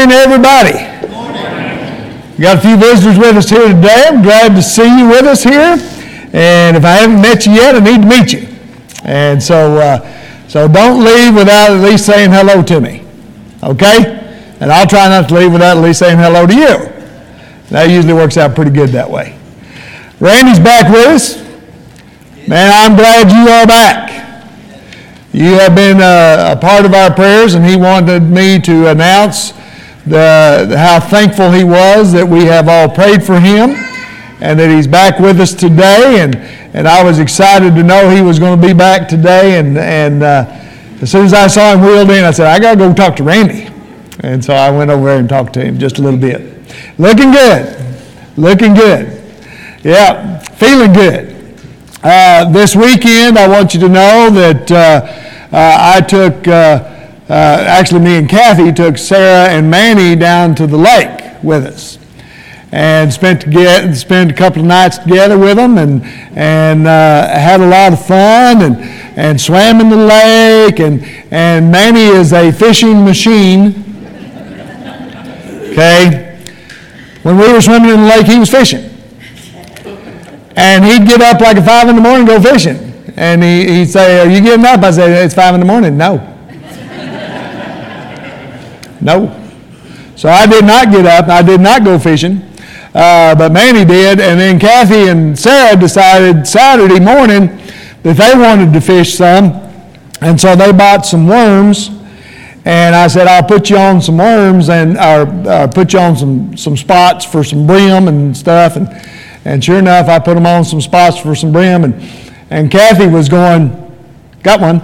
morning, everybody. Good morning. We got a few visitors with us here today. I'm glad to see you with us here. And if I haven't met you yet, I need to meet you. And so don't leave without at least saying hello to me. Okay? And I'll try not to leave without at least saying hello to you. That usually works out pretty good that way. Randy's back with us. Man, I'm glad you are back. You have been a part of our prayers, and he wanted me to announce how thankful he was that we have all prayed for him and that he's back with us today. And I was excited to know he was going to be back today. And as soon as I saw him wheeled in, I said, I got to go talk to Randy. And so I went over there and talked to him just a little bit. Looking good. Looking good. Yeah, feeling good. This weekend, I want you to know that I took, actually me and Kathy took Sarah and Manny down to the lake with us and spent a couple of nights together with them and had a lot of fun and swam in the lake and Manny is a fishing machine. Okay? When we were swimming in the lake, he was fishing. And he'd get up like at 5 in the morning and go fishing. And he'd say, are you getting up? I said, it's 5 in the morning. No. No. So I did not get up. I did not go fishing. But Manny did. And then Kathy and Sarah decided Saturday morning that they wanted to fish some. And so they bought some worms. And I said, I'll put you on some worms and put you on some spots for some brim and stuff. And sure enough, I put them on some spots for some brim, and Kathy was going, got one.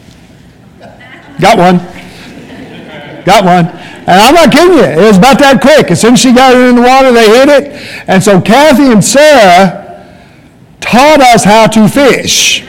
And I'm not kidding you, it was about that quick. As soon as she got it in the water, they hit it. And so Kathy and Sarah taught us how to fish.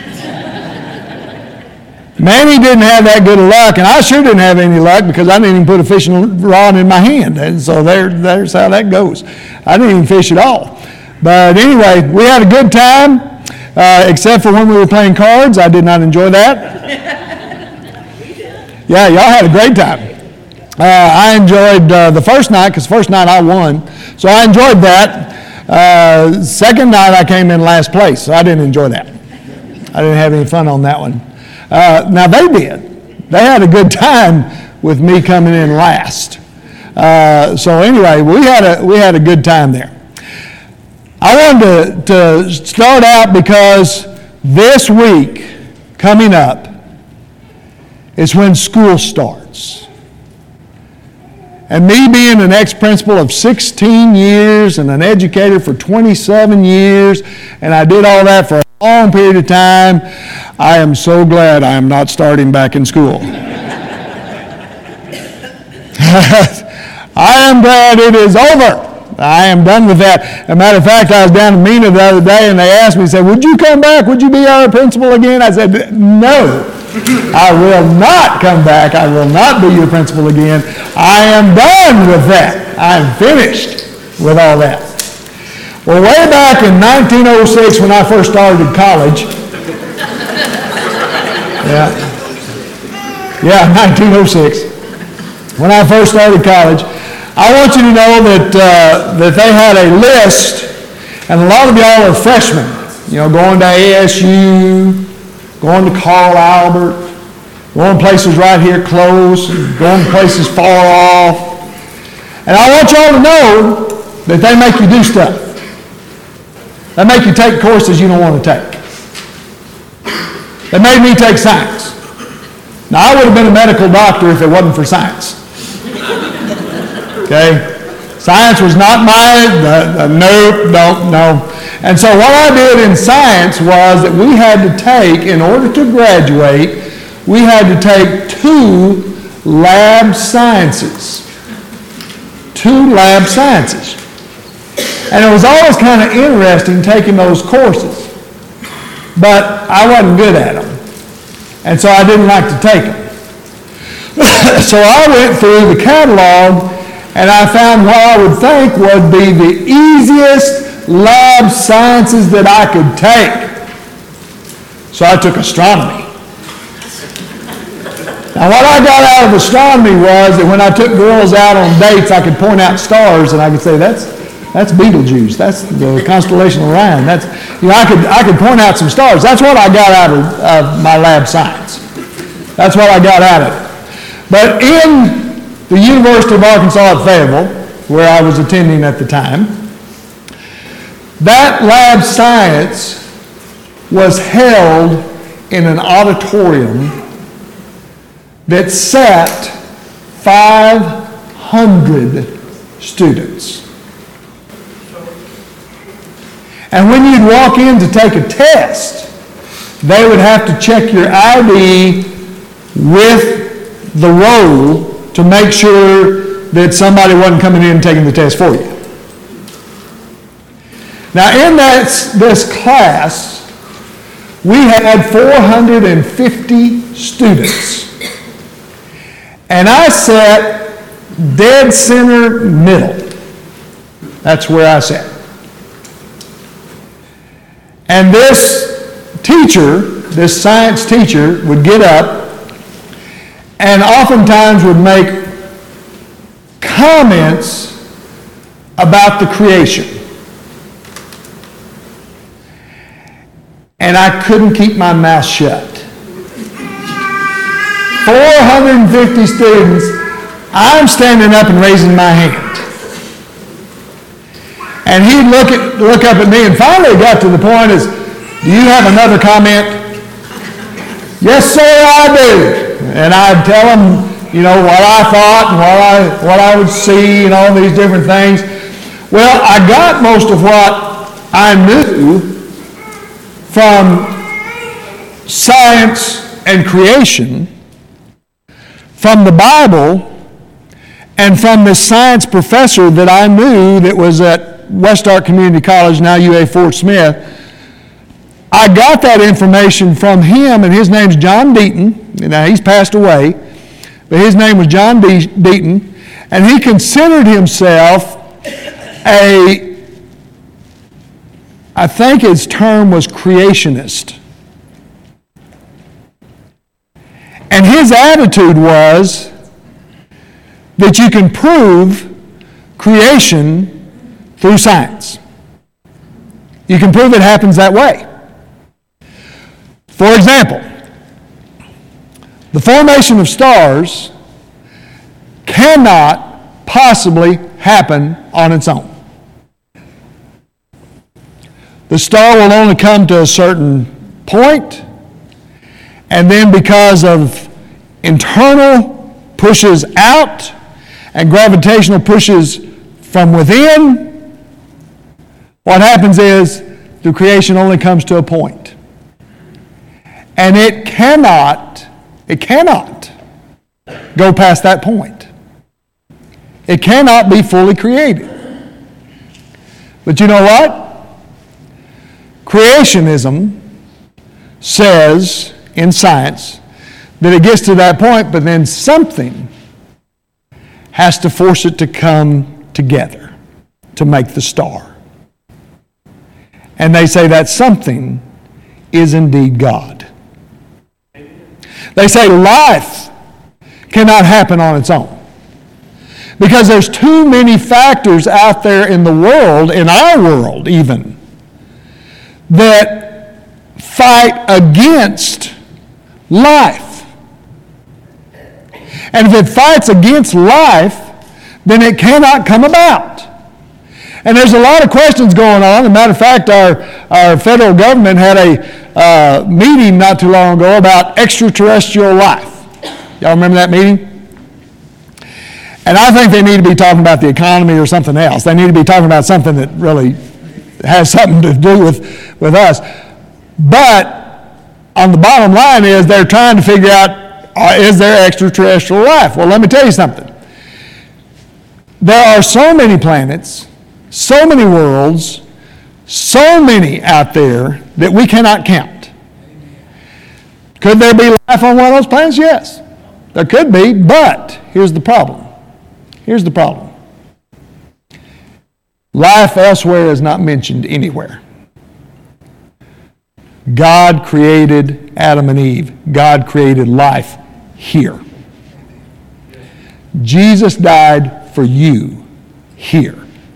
Manny didn't have that good of luck, and I sure didn't have any luck because I didn't even put a fishing rod in my hand. And so there's how that goes. I didn't even fish at all. But anyway, we had a good time, except for when we were playing cards. I did not enjoy that. Yeah, y'all had a great time. I enjoyed the first night, because the first night I won. So I enjoyed that. Second night I came in last place, so I didn't enjoy that. I didn't have any fun on that one. Now they did. They had a good time with me coming in last. So anyway, we had a good time there. I wanted to start out because this week coming up is when school starts. And me being an ex-principal of 16 years and an educator for 27 years, and I did all that for a long period of time, I am so glad I am not starting back in school. I am glad it is over. I am done with that. As a matter of fact, I was down in Mena the other day, and they asked me, said, would you come back? Would you be our principal again? I said, no, I will not come back. I will not be your principal again. I am done with that. I am finished with all that. Well, way back in 1906 when I first started college, 1906, when I first started college, I want you to know that they had a list, and a lot of y'all are freshmen, going to ASU, going to Carl Albert, going places right here close, going places far off. And I want y'all to know that they make you do stuff. They make you take courses you don't want to take. They made me take science. Now, I would have been a medical doctor if it wasn't for science. Okay? Science was not no. And so what I did in science was that we had to take, in order to graduate, we had to take 2 lab sciences. 2 lab sciences. And it was always kind of interesting taking those courses. But I wasn't good at them. And so I didn't like to take them. So I went through the catalog and I found what I would think would be the easiest lab sciences that I could take. So I took astronomy. Now, what I got out of astronomy was that when I took girls out on dates, I could point out stars and I could say, that's Betelgeuse. That's the constellation of Orion. I could point out some stars. That's what I got out of my lab science. That's what I got out of it. But in the University of Arkansas at Fayetteville, where I was attending at the time, that lab science was held in an auditorium that sat 500 students. And when you'd walk in to take a test, they would have to check your ID with the roll to make sure that somebody wasn't coming in and taking the test for you. Now, in this class, we had 450 students. And I sat dead center middle. That's where I sat. And this science teacher, would get up and oftentimes would make comments about the creation. And I couldn't keep my mouth shut. 450 students, I'm standing up and raising my hand. And he'd look up at me, and finally it got to the point is, do you have another comment? Yes, sir, I do. And I'd tell him, what I thought and what I would see and all these different things. Well, I got most of what I knew from science and creation, from the Bible, and from this science professor that I knew that was at West Ark Community College, now UA Fort Smith. I got that information from him, and his name's John Deaton. Now, he's passed away, but his name was John Deaton, and he considered himself I think his term was creationist. And his attitude was that you can prove creation through science. You can prove it happens that way. For example, the formation of stars cannot possibly happen on its own. The star will only come to a certain point, and then because of internal pushes out and gravitational pushes from within, what happens is the creation only comes to a point. And it cannot go past that point. It cannot be fully created. But you know what? Creationism says in science that it gets to that point, but then something has to force it to come together to make the star. And they say that something is indeed God. They say life cannot happen on its own because there's too many factors out there in the world, in our world even, that fight against life. And if it fights against life, then it cannot come about. And there's a lot of questions going on. As a matter of fact, our federal government had a meeting not too long ago about extraterrestrial life. Y'all remember that meeting? And I think they need to be talking about the economy or something else. They need to be talking about something that really has something to do with us. But on the bottom line is they're trying to figure out, is there extraterrestrial life? Well, let me tell you something. There are so many planets, so many worlds, so many out there that we cannot count. Could there be life on one of those planets? Yes, there could be, but here's the problem. Here's the problem. Life elsewhere is not mentioned anywhere. God created Adam and Eve. God created life here. Jesus died for you here.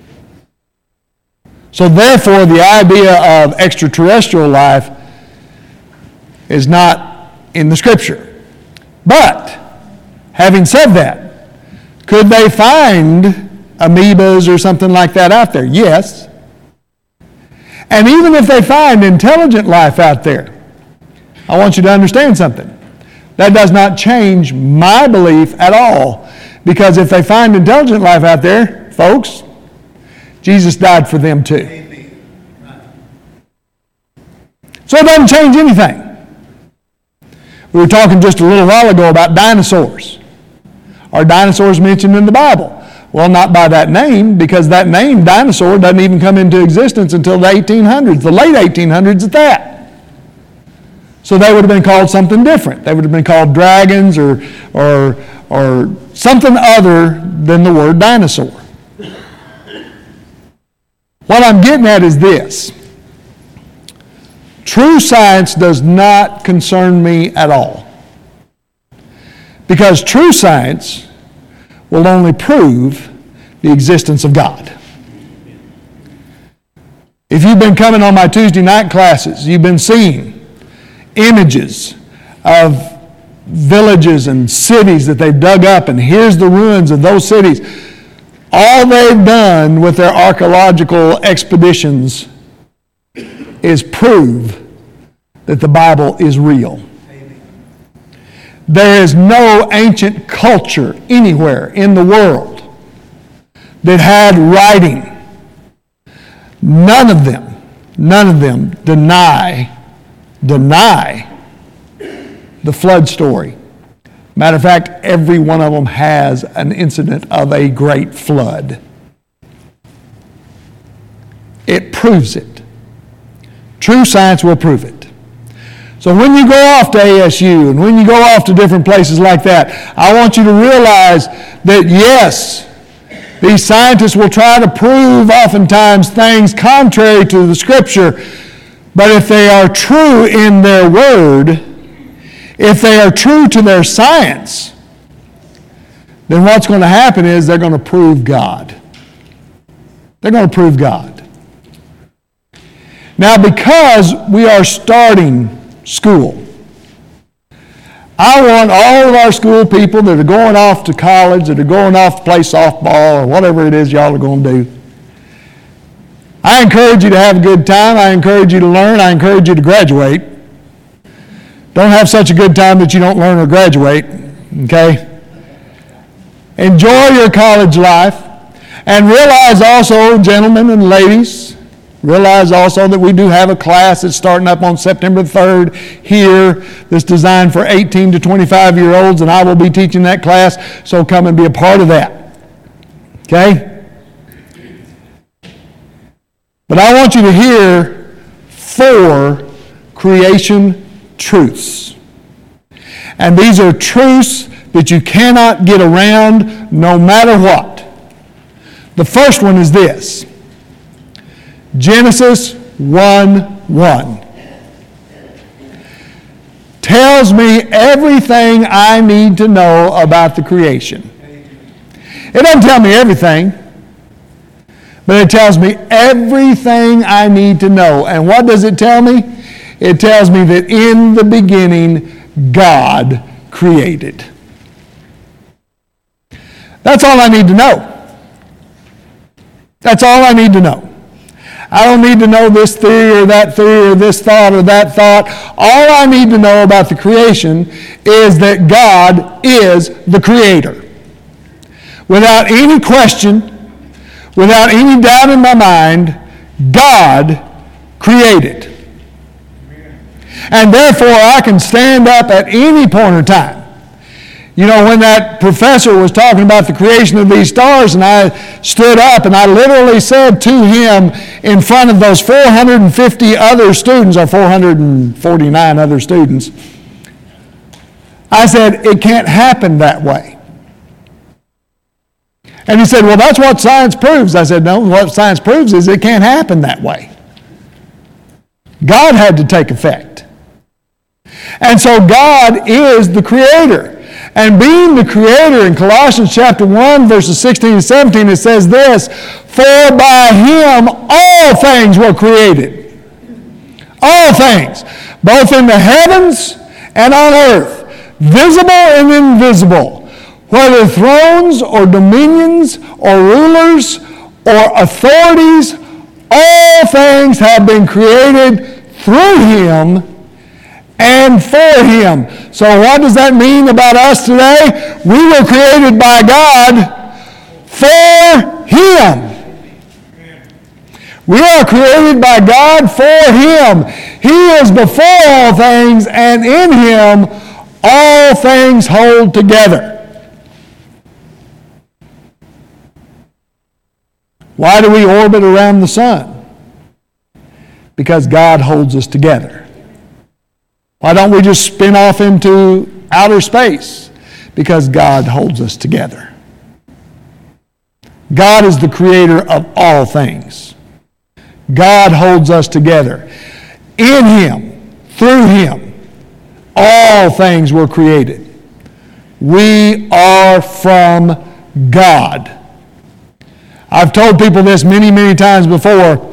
So therefore, the idea of extraterrestrial life is not in the Scripture. But, having said that, could they find amoebas or something like that out there? Yes. And even if they find intelligent life out there, I want you to understand something. That does not change my belief at all. Because if they find intelligent life out there, folks, Jesus died for them too. So it doesn't change anything. We were talking just a little while ago about dinosaurs. Are dinosaurs mentioned in the Bible? Well, not by that name, because that name, dinosaur, doesn't even come into existence until the 1800s, the late 1800s at that. So they would have been called something different. They would have been called dragons or something other than the word dinosaur. What I'm getting at is this. True science does not concern me at all. Because true science will only prove the existence of God. If you've been coming on my Tuesday night classes, you've been seeing images of villages and cities that they've dug up, and here's the ruins of those cities. All they've done with their archaeological expeditions is prove that the Bible is real. There is no ancient culture anywhere in the world that had writing. None of them deny the flood story. Matter of fact, every one of them has an incident of a great flood. It proves it. True science will prove it. So when you go off to ASU and when you go off to different places like that, I want you to realize that yes, these scientists will try to prove oftentimes things contrary to the Scripture, but if they are true in their word, if they are true to their science, then what's going to happen is they're going to prove God. They're going to prove God. Now, because we are starting school, I want all of our school people that are going off to college, that are going off to play softball or whatever it is y'all are going to do, I encourage you to have a good time. I encourage you to learn. I encourage you to graduate. Don't have such a good time that you don't learn or graduate, okay? Enjoy your college life. And realize also, gentlemen and ladies, realize also that we do have a class that's starting up on September 3rd here that's designed for 18 to 25-year-olds, and I will be teaching that class, so come and be a part of that. Okay? But I want you to hear 4 creation truths. And these are truths that you cannot get around no matter what. The first one is this. Genesis 1:1 tells me everything I need to know about the creation. It doesn't tell me everything, but it tells me everything I need to know. And what does it tell me? It tells me that in the beginning, God created. That's all I need to know. That's all I need to know. I don't need to know this theory or that theory or this thought or that thought. All I need to know about the creation is that God is the creator. Without any question, without any doubt in my mind, God created. And therefore, I can stand up at any point in time. You know, when that professor was talking about the creation of these stars, and I stood up and I literally said to him in front of those 450 other students, or 449 other students, I said, it can't happen that way. And he said, well, that's what science proves. I said, no, what science proves is it can't happen that way. God had to take effect. And so God is the creator. And being the creator, in Colossians chapter 1, verses 16 and 17, it says this, for by him all things were created. All things, both in the heavens and on earth, visible and invisible, whether thrones or dominions or rulers or authorities, all things have been created through him and for him. So what does that mean about us today? We were created by God for him. We are created by God for him. He is before all things, and in him all things hold together. Why do we orbit around the sun? Because God holds us together. Why don't we just spin off into outer space? Because God holds us together. God is the creator of all things. God holds us together. In him, through him, all things were created. We are from God. I've told people this many, many times before.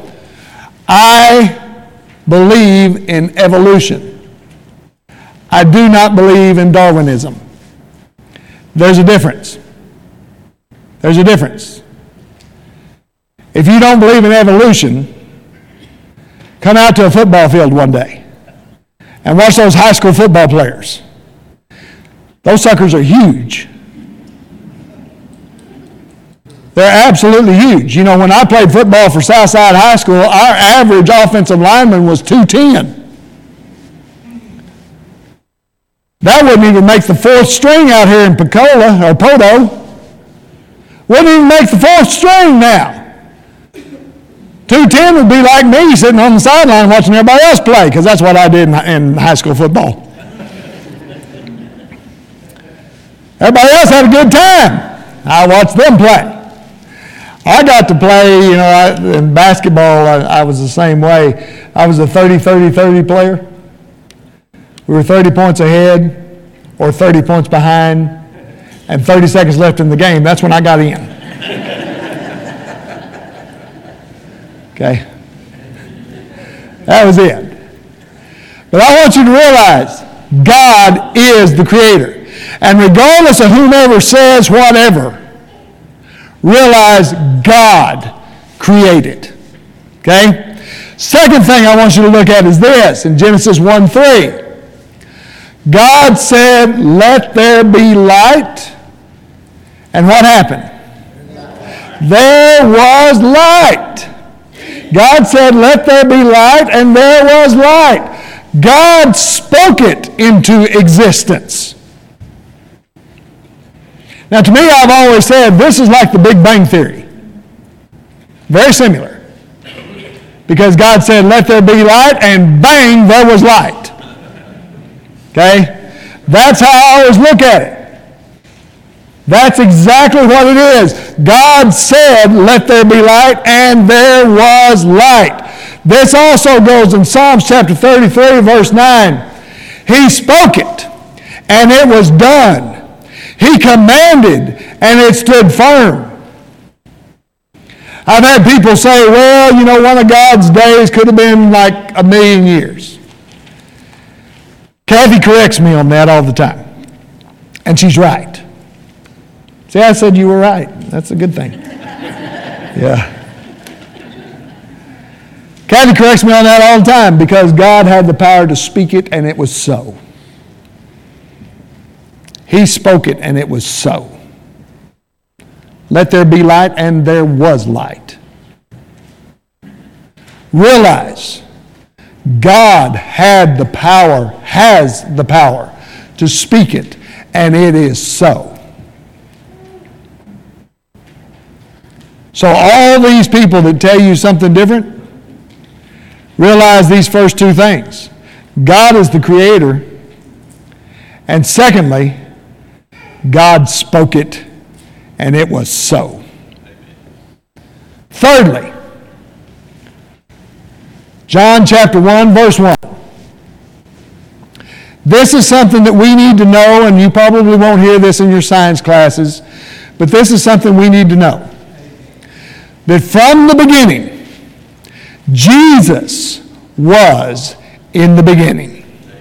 I believe in evolution. I do not believe in Darwinism. There's a difference. There's a difference. If you don't believe in evolution, come out to a football field one day and watch those high school football players. Those suckers are huge. They're absolutely huge. You know, when I played football for Southside High School, our average offensive lineman was 210. That wouldn't even make the fourth string out here in Pensacola or Poto. Wouldn't even make the fourth string now. 210 would be like me sitting on the sideline watching everybody else play, because that's what I did in high school football. Everybody else had a good time. I watched them play. I got to play, in basketball, I was the same way. I was a 30-30-30 player. We were 30 points ahead or 30 points behind and 30 seconds left in the game. That's when I got in. Okay? That was it. But I want you to realize God is the creator. And regardless of whomever says whatever, realize God created. Okay? Second thing I want you to look at is this, in Genesis 1:3. God said, let there be light. And what happened? There was light. God said, let there be light, and there was light. God spoke it into existence. Now, to me, I've always said this is like the Big Bang Theory. Very similar. Because God said, let there be light, and bang, there was light. Okay? That's how I always look at it. That's exactly what it is. God said, let there be light, and there was light. This also goes in Psalms chapter 33, verse 9. He spoke it, and it was done. He commanded, and it stood firm. I've had people say, well, one of God's days could have been like 1,000,000 years. Kathy corrects me on that all the time. And she's right. See, I said you were right. That's a good thing. Yeah. Kathy corrects me on that all the time because God had the power to speak it, and it was so. He spoke it, and it was so. Let there be light, and there was light. Realize God had the power, has the power to speak it, and it is so. So all these people that tell you something different, realize these first two things. God is the creator, and secondly, God spoke it, and it was so. Thirdly, John chapter 1, verse 1. This is something that we need to know, and you probably won't hear this in your science classes, but this is something we need to know. That from the beginning, Jesus was in the beginning.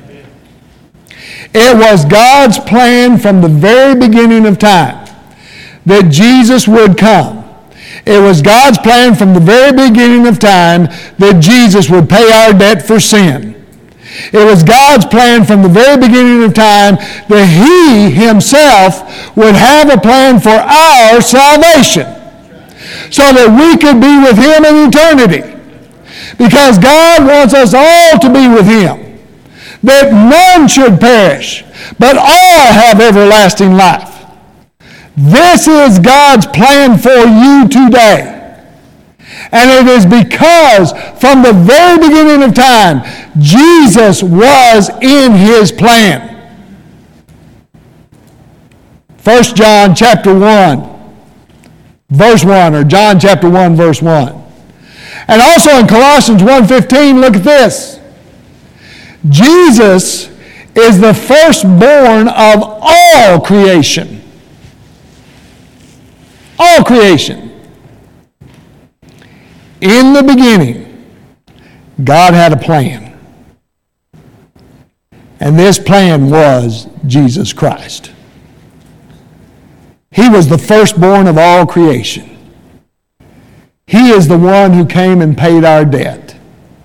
It was God's plan from the very beginning of time that Jesus would come. It was God's plan from the very beginning of time that Jesus would pay our debt for sin. It was God's plan from the very beginning of time that He Himself would have a plan for our salvation so that we could be with Him in eternity. Because God wants us all to be with Him, that none should perish, but all have everlasting life. This is God's plan for you today. And it is because from the very beginning of time, Jesus was in His plan. 1 John chapter 1, verse 1, or John chapter 1, verse 1. And also in Colossians 1:15, look at this. Jesus is the firstborn of all creation. All creation. In the beginning, God had a plan. And this plan was Jesus Christ. He was the firstborn of all creation. He is the one who came and paid our debt.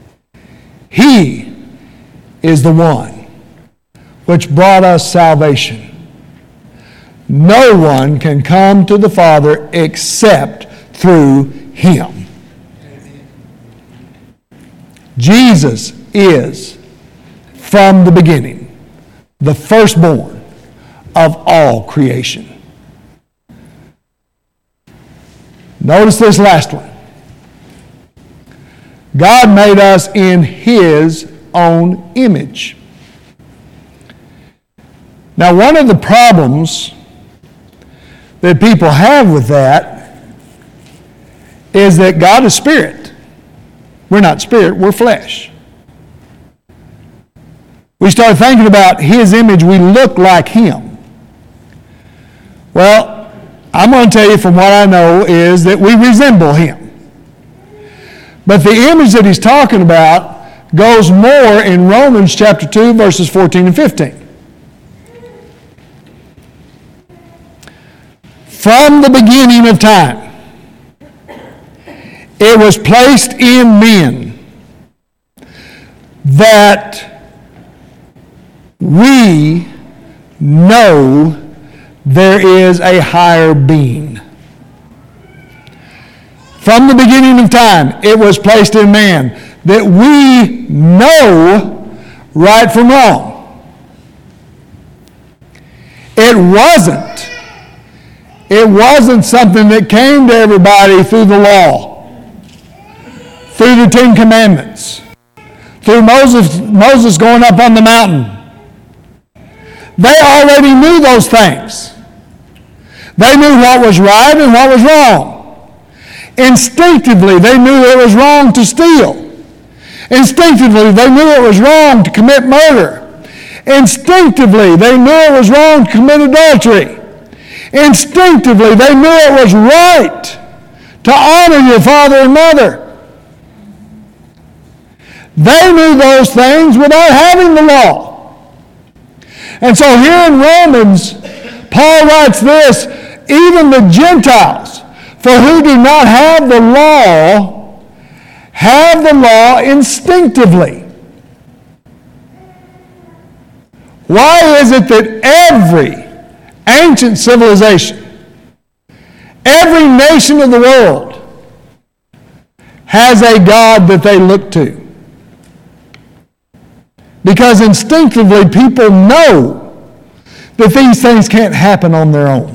He is the one which brought us salvation. No one can come to the Father except through Him. Jesus is, from the beginning, the firstborn of all creation. Notice this last one. God made us in His own image. Now, one of the problems that people have with that is that God is spirit. We're not spirit, we're flesh. We start thinking about His image, we look like Him. Well, I'm going to tell you from what I know is that we resemble Him. But the image that he's talking about goes more in Romans chapter 2, verses 14 and 15. From the beginning of time, it was placed in men that we know there is a higher being. From the beginning of time, it was placed in man that we know right from wrong. It wasn't something that came to everybody through the law, through the Ten Commandments, through Moses going up on the mountain. They already knew those things. They knew what was right and what was wrong. Instinctively, they knew it was wrong to steal. Instinctively, they knew it was wrong to commit murder. Instinctively, they knew it was wrong to commit adultery. Instinctively, they knew it was right to honor your father and mother. They knew those things without having the law. And so here in Romans, Paul writes this, even the Gentiles, for who do not have the law instinctively. Why is it that every ancient civilization, every nation of the world has a God that they look to? Because instinctively people know that these things can't happen on their own.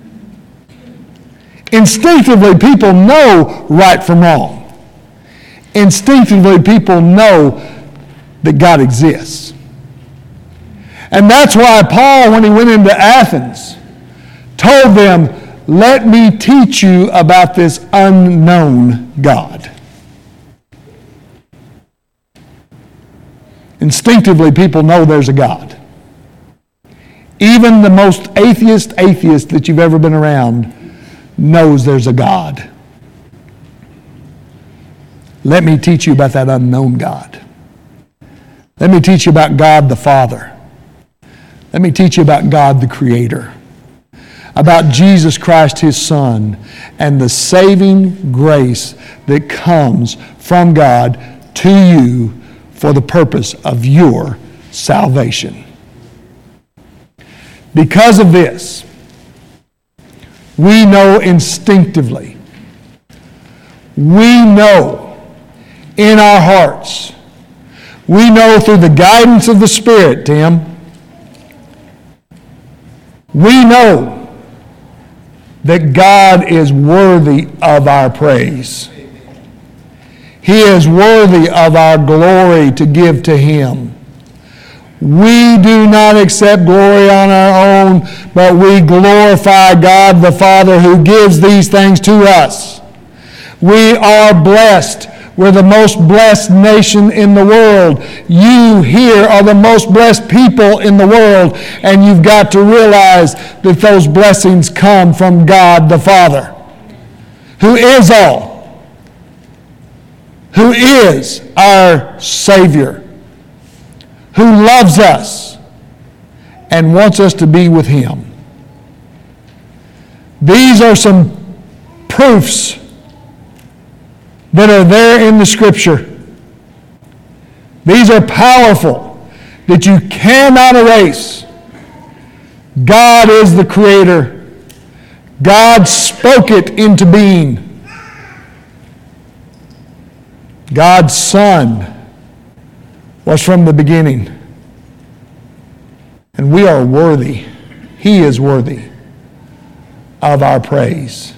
Instinctively people know right from wrong. Instinctively people know that God exists. And that's why Paul, when he went into Athens, told them, let me teach you about this unknown God. Instinctively, people know there's a God. Even the most atheist that you've ever been around knows there's a God. Let me teach you about that unknown God. Let me teach you about God the Father. Let me teach you about God the Creator. About Jesus Christ, His Son, and the saving grace that comes from God to you for the purpose of your salvation. Because of this, we know instinctively, we know in our hearts, we know through the guidance of the Spirit, Tim, we know that God is worthy of our praise. He is worthy of our glory to give to Him. We do not accept glory on our own, but we glorify God the Father who gives these things to us. We are blessed. We're the most blessed nation in the world. You here are the most blessed people in the world, and you've got to realize that those blessings come from God the Father, who is all, who is our Savior, who loves us and wants us to be with Him. These are some proofs that are there in the Scripture. These are powerful, that you cannot erase. God is the Creator. God spoke it into being. God's Son was from the beginning. And we are worthy. He is worthy of our praise.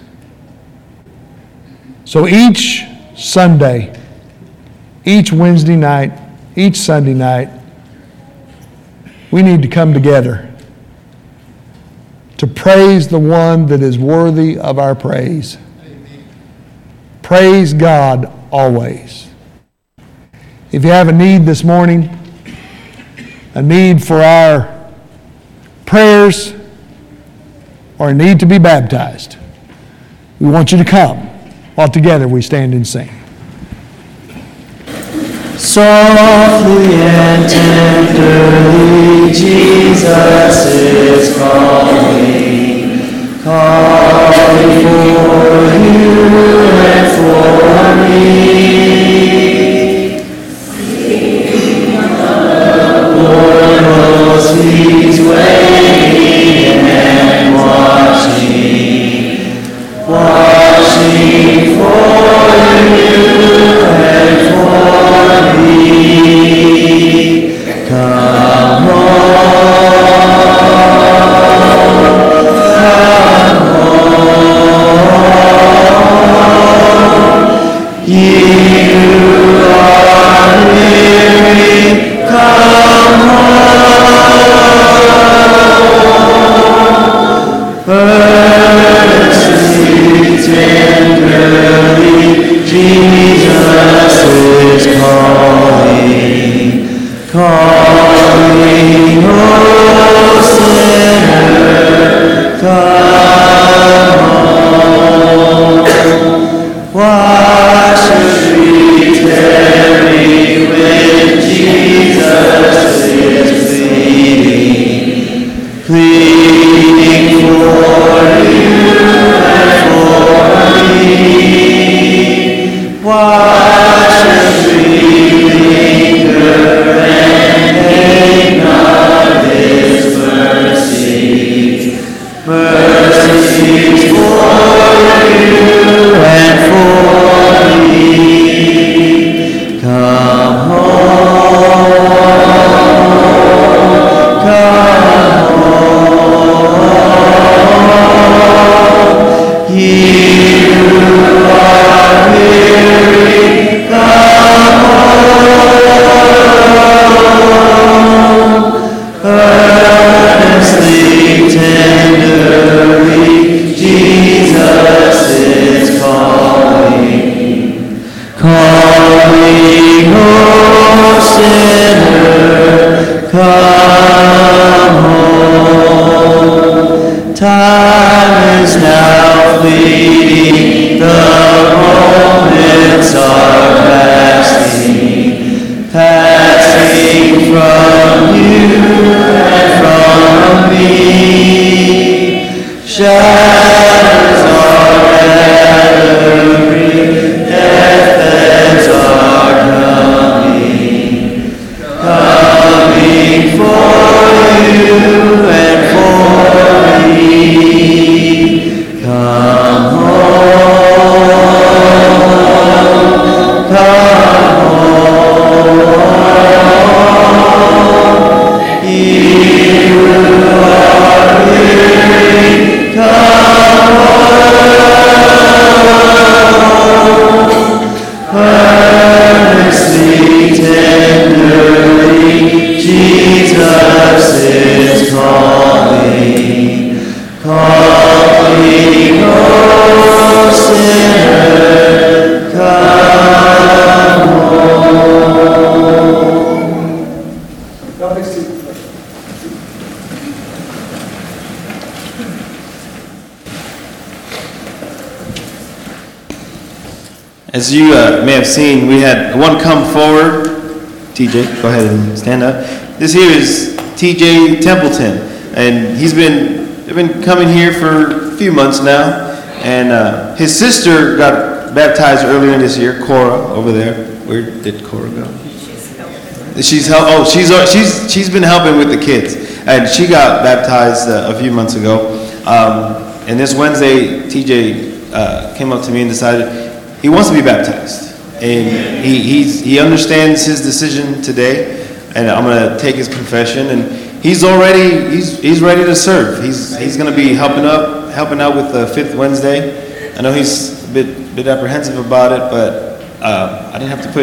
So each Sunday, each Wednesday night, each Sunday night, we need to come together to praise the one that is worthy of our praise. Praise God always. If you have a need this morning, a need for our prayers, or a need to be baptized, we want you to come while together we stand and sing. Softly and tenderly Jesus is calling, calling for you and for me. Lord knows He's waiting and watching for you and for me. Come home, ye who are weary, come home. Earnestly, tenderly, Jesus is calling, calling, oh sinner, come home. Why should we tarry when Jesus is pleading for you and for me? Why should we linger and think not His mercies? Mercies for you and for me. Come home, come home. Ye who are weary, come home. Earnestly, tenderly, Jesus is calling, calling, oh sinner, come home. As you may have seen, we had one come forward. TJ, go ahead and stand up. This here is TJ Templeton, and they've been coming here for a few months now. And his sister got baptized earlier this year, Cora, over there. Where did Cora go? She's been helping with the kids, and she got baptized a few months ago. And this Wednesday, TJ came up to me and decided he wants to be baptized, and he understands his decision today. And I'm going to take his confession, and he's ready to serve. He's going to be helping out with the Fifth Wednesday. I know he's a bit apprehensive about it, but I didn't have to put